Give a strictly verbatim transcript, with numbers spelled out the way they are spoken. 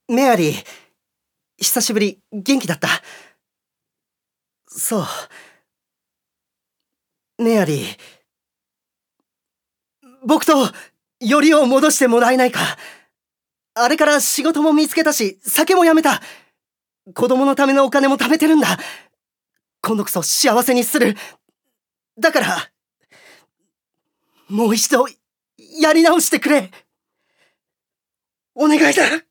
メアリー、久しぶり、元気だった？そう。メアリー、僕と、よりを戻してもらえないか？あれから仕事も見つけたし、酒もやめた。子供のためのお金も貯めてるんだ。今度こそ幸せにする。だから、もう一度、やり直してくれ。お願いだ。